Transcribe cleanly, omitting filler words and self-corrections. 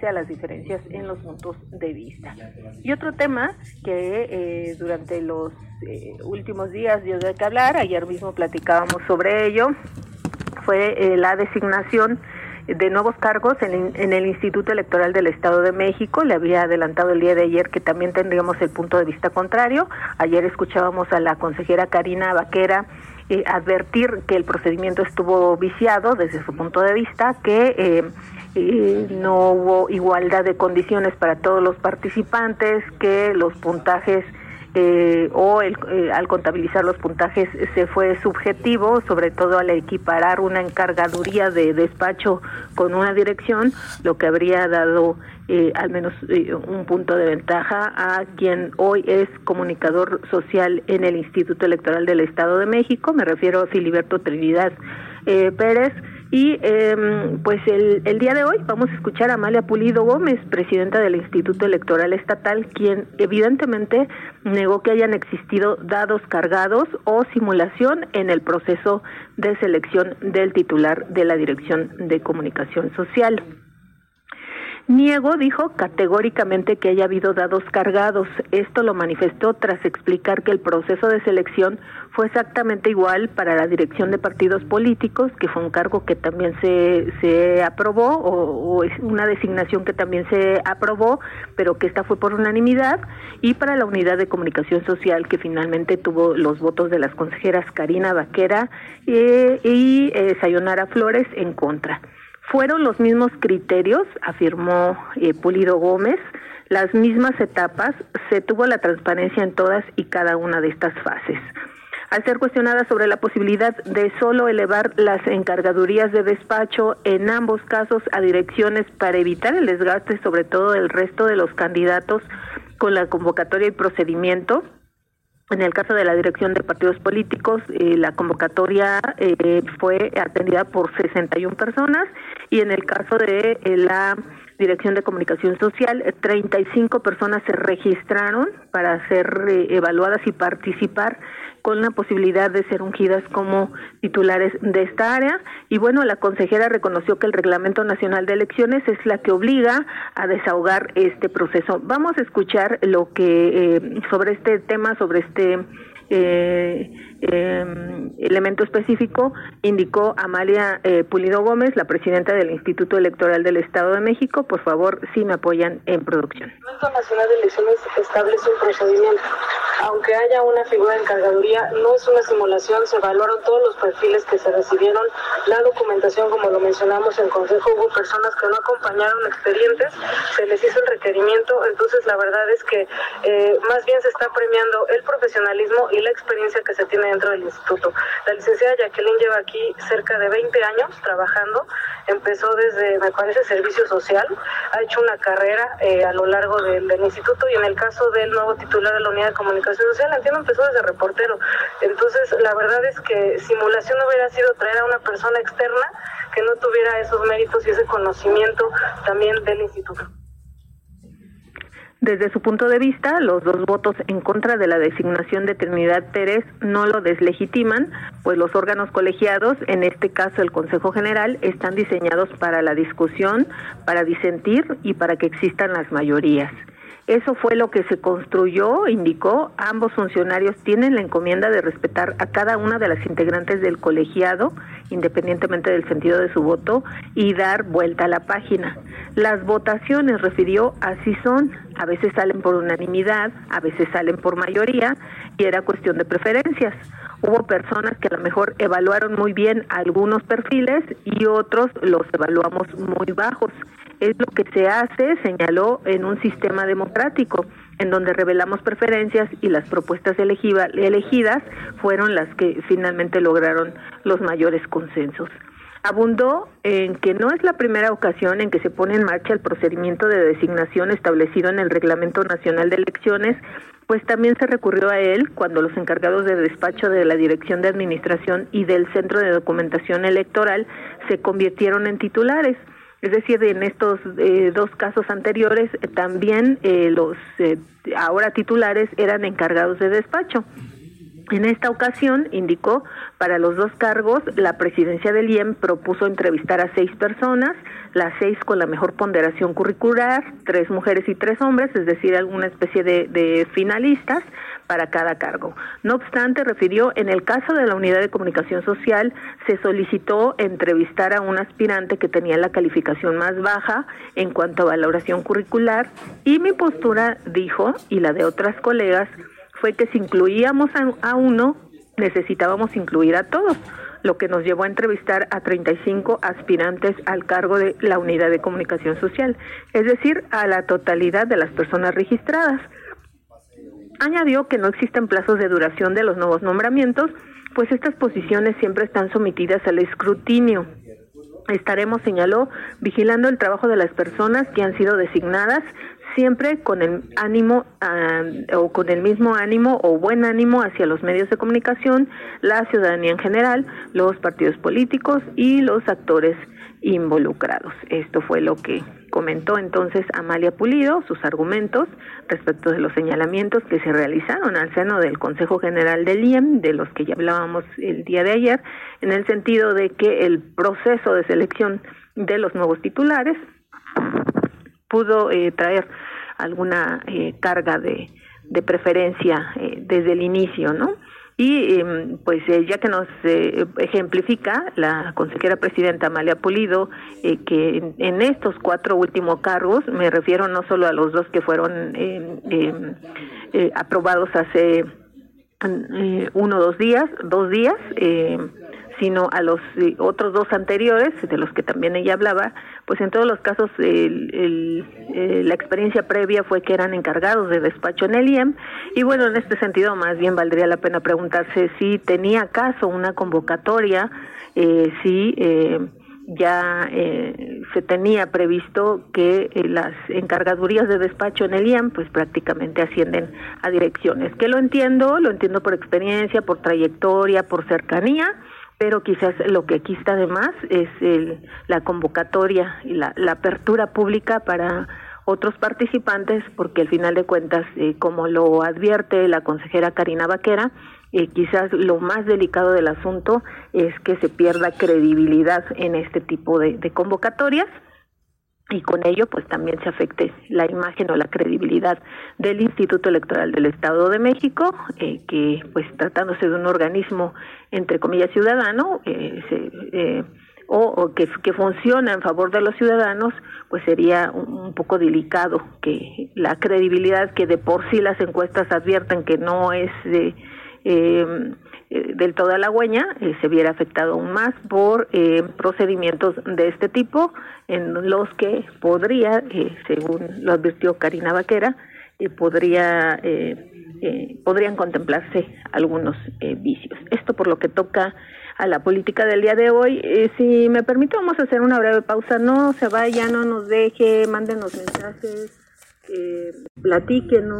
pese a las diferencias en los puntos de vista. Y otro tema que durante los últimos días dio de qué hablar, ayer mismo platicábamos sobre ello, fue la designación de nuevos cargos en el Instituto Electoral del Estado de México. Le había adelantado el día de ayer que también tendríamos el punto de vista contrario. Ayer escuchábamos a la consejera Karina Baquera advertir que el procedimiento estuvo viciado desde su punto de vista, que no hubo igualdad de condiciones para todos los participantes, que los puntajes al contabilizar los puntajes se fue subjetivo, sobre todo al equiparar una encargaduría de despacho con una dirección, lo que habría dado al menos un punto de ventaja a quien hoy es comunicador social en el Instituto Electoral del Estado de México. Me refiero a Filiberto Trinidad Pérez. Y pues el día de hoy vamos a escuchar a Amalia Pulido Gómez, presidenta del Instituto Electoral Estatal, quien evidentemente negó que hayan existido dados cargados o simulación en el proceso de selección del titular de la Dirección de Comunicación Social. Niego, dijo categóricamente que haya habido dados cargados. Esto lo manifestó tras explicar que el proceso de selección fue exactamente igual para la dirección de partidos políticos, que fue un cargo que también se aprobó, o es una designación que también se aprobó, pero que esta fue por unanimidad, y para la unidad de comunicación social, que finalmente tuvo los votos de las consejeras Karina Baquera y Sayonara Flores en contra. Fueron los mismos criterios, afirmó Pulido Gómez, las mismas etapas, se tuvo la transparencia en todas y cada una de estas fases. Al ser cuestionada sobre la posibilidad de solo elevar las encargadurías de despacho en ambos casos a direcciones para evitar el desgaste, sobre todo del resto de los candidatos con la convocatoria y procedimiento, en el caso de la dirección de partidos políticos, la convocatoria fue atendida por 61 personas, y en el caso de la Dirección de Comunicación Social, 35 personas se registraron para ser evaluadas y participar con la posibilidad de ser ungidas como titulares de esta área. Y bueno, la consejera reconoció que el Reglamento Nacional de Elecciones es la que obliga a desahogar este proceso. Vamos a escuchar lo que sobre este tema, sobre este elemento específico, indicó Amalia Pulido Gómez, la presidenta del Instituto Electoral del Estado de México. Por favor, si me apoyan en producción. El Reglamento Nacional de Elecciones establece un procedimiento. Aunque haya una figura de encargaduría, no es una simulación, se evaluaron todos los perfiles que se recibieron, la documentación, como lo mencionamos en consejo, hubo personas que no acompañaron expedientes, se les hizo el requerimiento. Entonces la verdad es que más bien se está premiando el profesionalismo y la experiencia que se tiene dentro del instituto. La licenciada Jacqueline lleva aquí cerca de 20 años trabajando, empezó desde, me parece, servicio social, ha hecho una carrera a lo largo del instituto, y en el caso del nuevo titular de la unidad de comunicación social, entiendo, empezó desde reportero. Entonces la verdad es que simulación hubiera sido traer a una persona externa que no tuviera esos méritos y ese conocimiento también del instituto. Desde su punto de vista, los dos votos en contra de la designación de Trinidad Pérez no lo deslegitiman, pues los órganos colegiados, en este caso el Consejo General, están diseñados para la discusión, para disentir y para que existan las mayorías. Eso fue lo que se construyó, indicó. Ambos funcionarios tienen la encomienda de respetar a cada una de las integrantes del colegiado, independientemente del sentido de su voto, y dar vuelta a la página. Las votaciones, refirió, así son. A veces salen por unanimidad, a veces salen por mayoría, y era cuestión de preferencias. Hubo personas que a lo mejor evaluaron muy bien algunos perfiles y otros los evaluamos muy bajos. Es lo que se hace, señaló, en un sistema democrático, en donde revelamos preferencias y las propuestas elegidas fueron las que finalmente lograron los mayores consensos. Abundó en que no es la primera ocasión en que se pone en marcha el procedimiento de designación establecido en el Reglamento Nacional de Elecciones, pues también se recurrió a él cuando los encargados de despacho de la Dirección de Administración y del Centro de Documentación Electoral se convirtieron en titulares. Es decir, en estos dos casos anteriores también los ahora titulares eran encargados de despacho. En esta ocasión, indicó, para los 2 cargos, la presidencia del IEM propuso entrevistar a 6 personas, las 6 con la mejor ponderación curricular, 3 mujeres y 3 hombres, es decir, alguna especie de finalistas para cada cargo. No obstante, refirió, en el caso de la Unidad de Comunicación Social, se solicitó entrevistar a un aspirante que tenía la calificación más baja en cuanto a valoración curricular, y mi postura, dijo, y la de otras colegas, fue que si incluíamos a uno, necesitábamos incluir a todos, lo que nos llevó a entrevistar a 35 aspirantes al cargo de la Unidad de Comunicación Social, es decir, a la totalidad de las personas registradas. Añadió que no existen plazos de duración de los nuevos nombramientos, pues estas posiciones siempre están sometidas al escrutinio. Estaremos, señaló, vigilando el trabajo de las personas que han sido designadas, siempre con el ánimo o con el mismo ánimo o buen ánimo hacia los medios de comunicación, la ciudadanía en general, los partidos políticos y los actores involucrados. Esto fue lo que comentó entonces Amalia Pulido, sus argumentos respecto de los señalamientos que se realizaron al seno del Consejo General del IEM, de los que ya hablábamos el día de ayer, en el sentido de que el proceso de selección de los nuevos titulares pudo traer alguna carga de preferencia desde el inicio, ¿no? Y pues ya que nos ejemplifica la consejera presidenta Amalia Pulido que en estos 4 últimos cargos, me refiero no solo a los 2 que fueron aprobados hace 1 o 2 días, sino a los otros 2 anteriores, de los que también ella hablaba, pues en todos los casos la experiencia previa fue que eran encargados de despacho en el IEM, y bueno, en este sentido más bien valdría la pena preguntarse si tenía caso una convocatoria, si ya se tenía previsto que las encargadurías de despacho en el IEM pues prácticamente ascienden a direcciones, que lo entiendo por experiencia, por trayectoria, por cercanía, pero quizás lo que aquí está de más es la convocatoria y la apertura pública para otros participantes, porque al final de cuentas, como lo advierte la consejera Karina Vaquera, quizás lo más delicado del asunto es que se pierda credibilidad en este tipo de convocatorias, y con ello pues también se afecte la imagen o la credibilidad del Instituto Electoral del Estado de México, que pues tratándose de un organismo entre comillas ciudadano, o que funciona en favor de los ciudadanos, pues sería un poco delicado que la credibilidad, que de por sí las encuestas advierten que no es del todo halagüeña, se viera afectado aún más por procedimientos de este tipo, en los que podría, según lo advirtió Karina Vaquera, podrían contemplarse algunos vicios. Esto por lo que toca a la política del día de hoy. Si me permite, vamos a hacer una breve pausa. No se vaya, no nos deje, mándenos mensajes, platíquenos.